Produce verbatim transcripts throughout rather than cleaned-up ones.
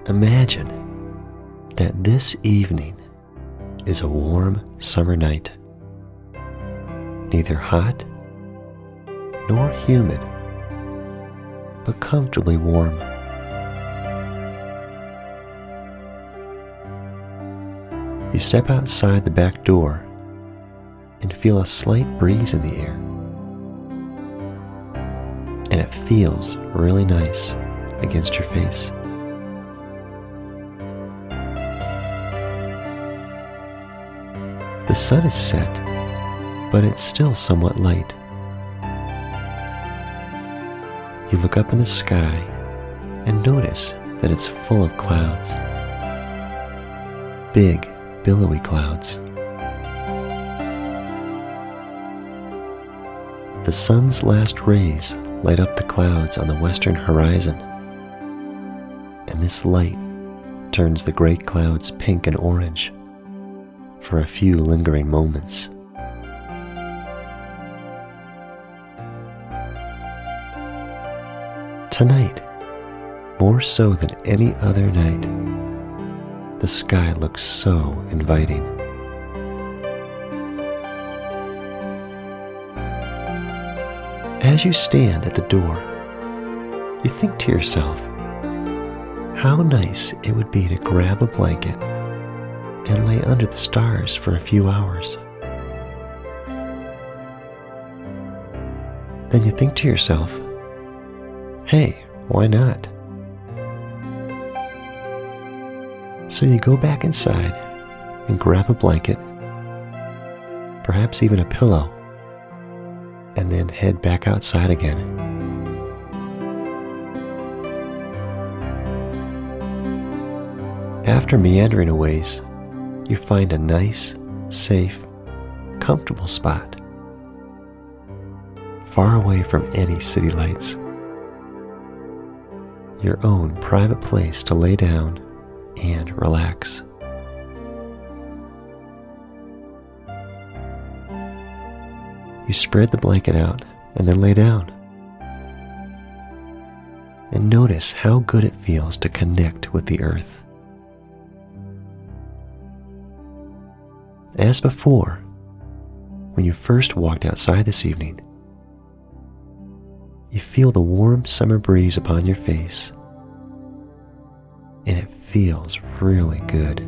Imagine that this evening is a warm summer night, neither hot nor humid, but comfortably warm. You step outside the back door and feel a slight breeze in the air, and it feels really nice against your face. The sun is set, but it's still somewhat light. You look up in the sky and notice that it's full of clouds. Big, billowy clouds. The sun's last rays light up the clouds on the western horizon, and this light turns the great clouds pink and orange for a few lingering moments. Tonight, more so than any other night, the sky looks so inviting. As you stand at the door, you think to yourself, how nice it would be to grab a blanket and lay under the stars for a few hours. Then you think to yourself, hey, why not? So you go back inside and grab a blanket, perhaps even a pillow, and then head back outside again. After meandering a ways, you find a nice, safe, comfortable spot, far away from any city lights. Your own private place to lay down and relax. You spread the blanket out and then lay down. And notice how good it feels to connect with the earth. As before, when you first walked outside this evening, you feel the warm summer breeze upon your face, and it feels really good.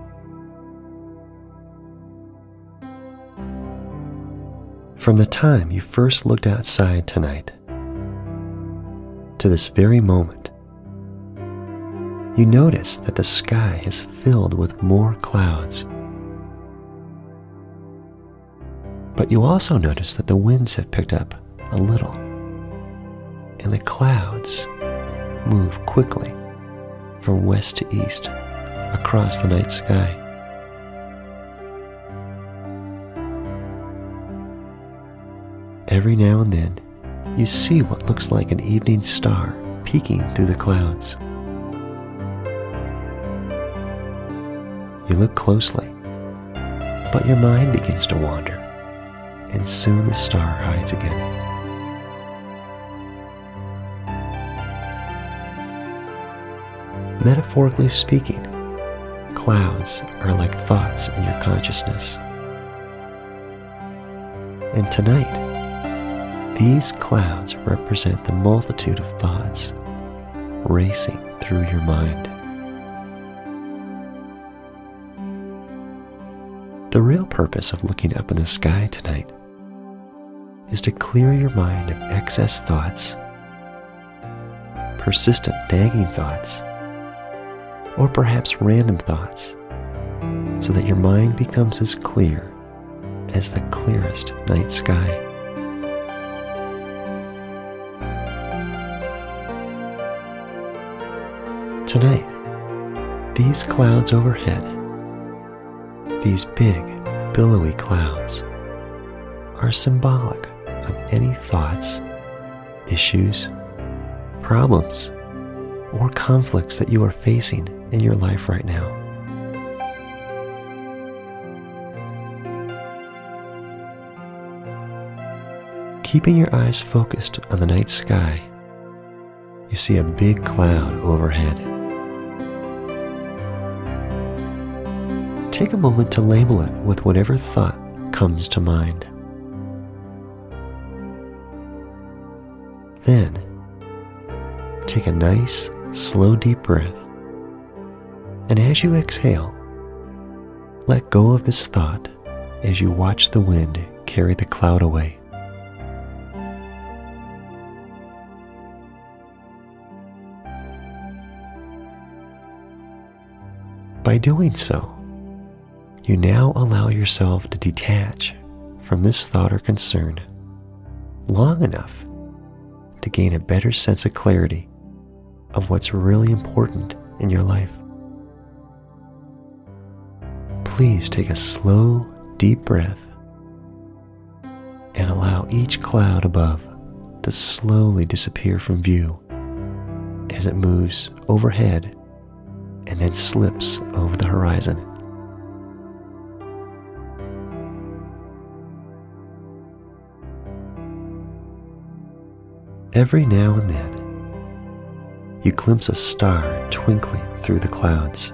From the time you first looked outside tonight to this very moment, you notice that the sky is filled with more clouds. But you also notice that the winds have picked up a little, and the clouds move quickly from west to east across the night sky. Every now and then, you see what looks like an evening star peeking through the clouds. You look closely, but your mind begins to wander, and soon the star hides again. Metaphorically speaking, clouds are like thoughts in your consciousness. And tonight, these clouds represent the multitude of thoughts racing through your mind. The real purpose of looking up in the sky tonight is to clear your mind of excess thoughts, persistent nagging thoughts, or perhaps random thoughts, so that your mind becomes as clear as the clearest night sky. Tonight, these clouds overhead, these big, billowy clouds, are symbolic of any thoughts, issues, problems, or conflicts that you are facing in your life right now. Keeping your eyes focused on the night sky, you see a big cloud overhead. take a moment to label it with whatever thought comes to mind. Then, take a nice, slow, deep breath, and as you exhale, let go of this thought as you watch the wind carry the cloud away. By doing so, you now allow yourself to detach from this thought or concern long enough to gain a better sense of clarity of what's really important in your life. Please take a slow, deep breath and allow each cloud above to slowly disappear from view as it moves overhead and then slips over the horizon. Every now and then, you glimpse a star twinkling through the clouds.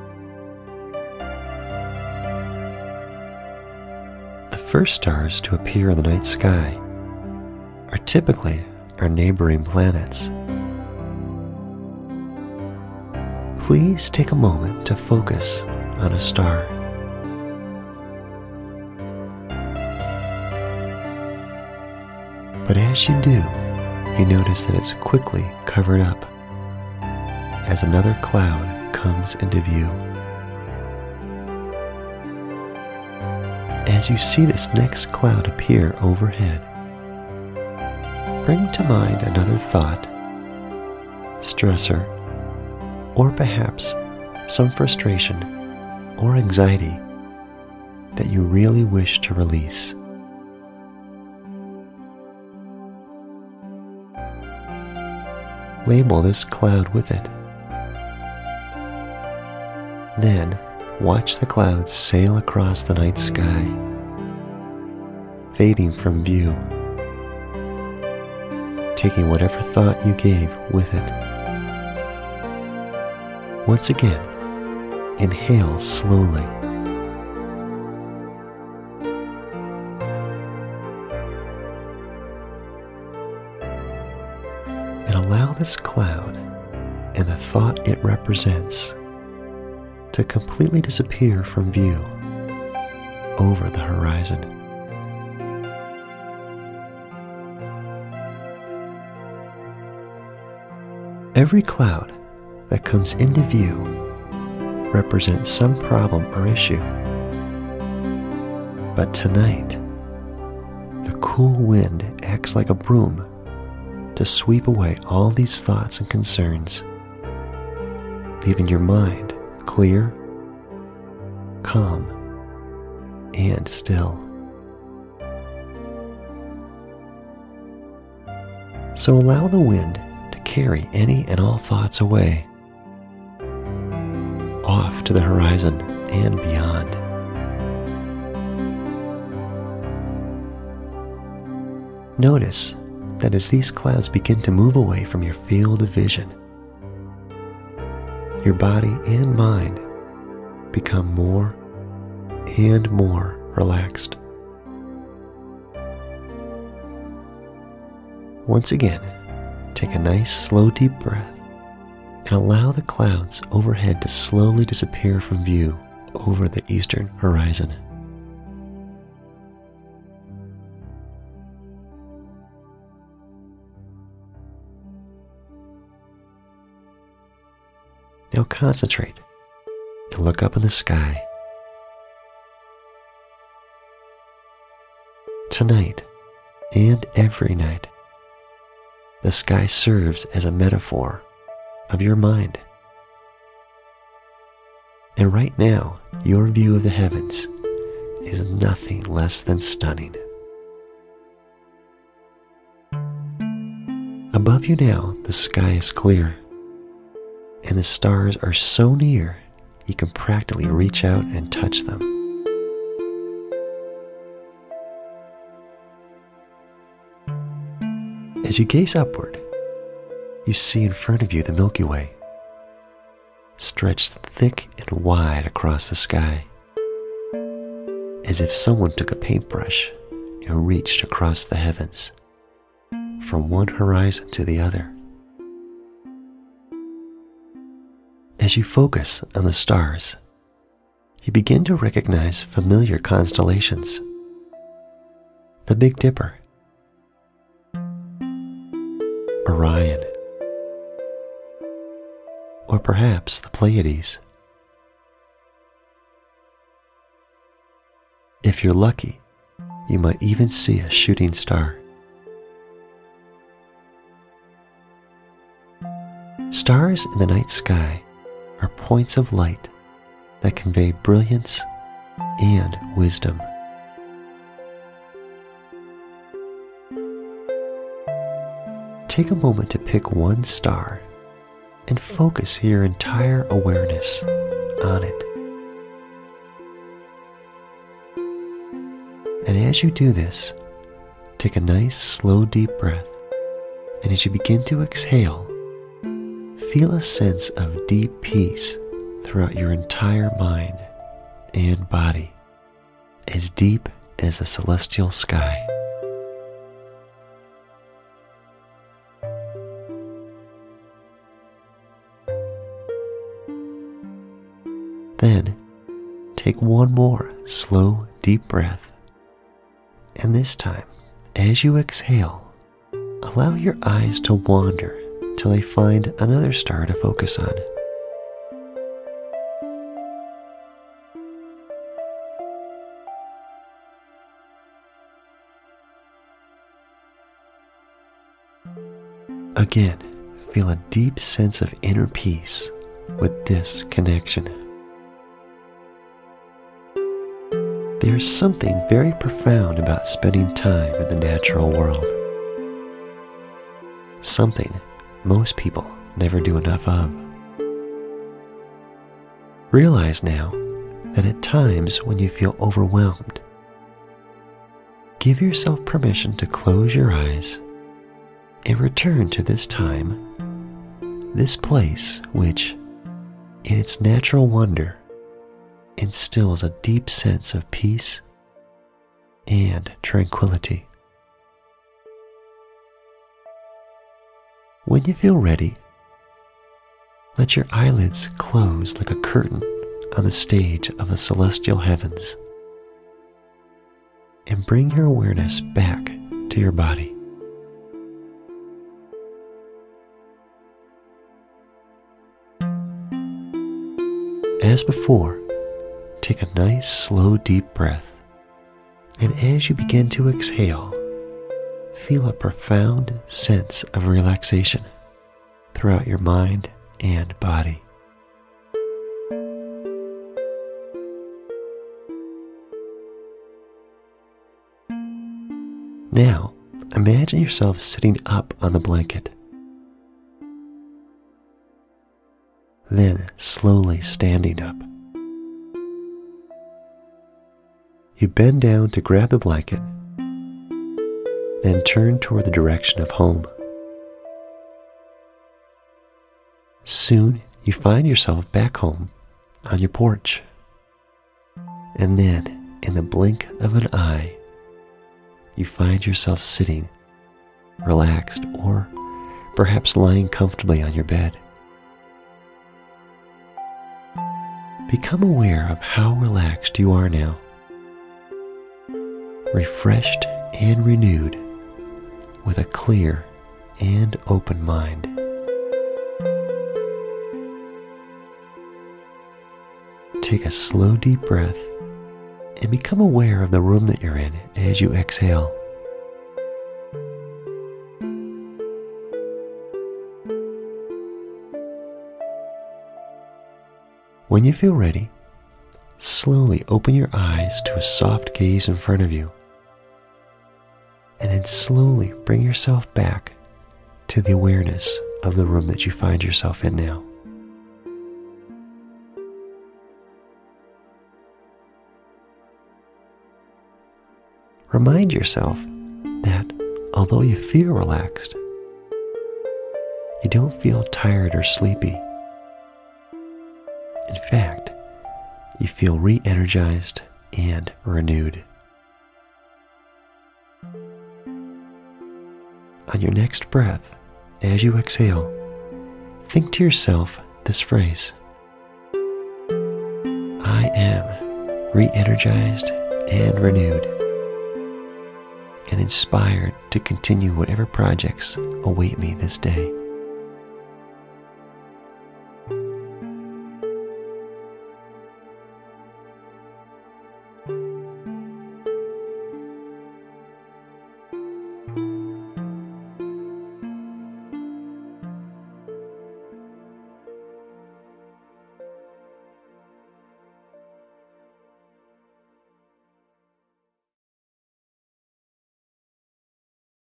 The first stars to appear in the night sky are typically our neighboring planets. Please take a moment to focus on a star. But as you do, you notice that it's quickly covered up as another cloud comes into view. As you see this next cloud appear overhead, bring to mind another thought, stressor, or perhaps some frustration or anxiety that you really wish to release. Label this cloud with it. Then watch the clouds sail across the night sky, fading from view, taking whatever thought you gave with it. Once again, inhale slowly. And allow this cloud and the thought it represents to completely disappear from view over the horizon. Every cloud that comes into view represents some problem or issue. But tonight, the cool wind acts like a broom to sweep away all these thoughts and concerns, leaving your mind clear, calm, and still. So allow the wind to carry any and all thoughts away, off to the horizon and beyond. Notice that as these clouds begin to move away from your field of vision, your body and mind become more and more relaxed. Once again, take a nice, slow, deep breath and allow the clouds overhead to slowly disappear from view over the eastern horizon. Now concentrate and look up in the sky. Tonight and every night, the sky serves as a metaphor of your mind. And right now, your view of the heavens is nothing less than stunning. Above you now, the sky is clear, and the stars are so near you can practically reach out and touch them. As you gaze upward, you see in front of you the Milky Way, stretched thick and wide across the sky. as if someone took a paintbrush and reached across the heavens, from one horizon to the other. As you focus on the stars, you begin to recognize familiar constellations. The Big Dipper, Orion, or perhaps the Pleiades. If you're lucky, you might even see a shooting star. Stars in the night sky are points of light that convey brilliance and wisdom. Take a moment to pick one star and focus your entire awareness on it. And as you do this, take a nice, slow, deep breath, and as you begin to exhale, feel a sense of deep peace throughout your entire mind and body, as deep as the celestial sky. Then, take one more slow, deep breath, and this time, as you exhale, allow your eyes to wander till they find another star to focus on. Again, feel a deep sense of inner peace with this connection. There's something very profound about spending time in the natural world. Something most people never do enough of. Realize now that at times when you feel overwhelmed, give yourself permission to close your eyes and return to this time, this place which, in its natural wonder, instills a deep sense of peace and tranquility. When you feel ready, let your eyelids close like a curtain on the stage of the celestial heavens, and bring your awareness back to your body. As before, take a nice, slow, deep breath, and as you begin to exhale, feel a profound sense of relaxation throughout your mind and body. Now, imagine yourself sitting up on the blanket. Then slowly standing up. You bend down to grab the blanket, then turn toward the direction of home. Soon you find yourself back home on your porch. And then, in the blink of an eye, you find yourself sitting, relaxed, or perhaps lying comfortably on your bed. Become aware of how relaxed you are now, refreshed and renewed, with a clear and open mind. Take a slow, deep breath and become aware of the room that you're in as you exhale. When you feel ready, slowly open your eyes to a soft gaze in front of you, and then slowly bring yourself back to the awareness of the room that you find yourself in now. Remind yourself that although you feel relaxed, you don't feel tired or sleepy. In fact, you feel re-energized and renewed. On your next breath, as you exhale, think to yourself this phrase: I am re-energized and renewed, and inspired to continue whatever projects await me this day.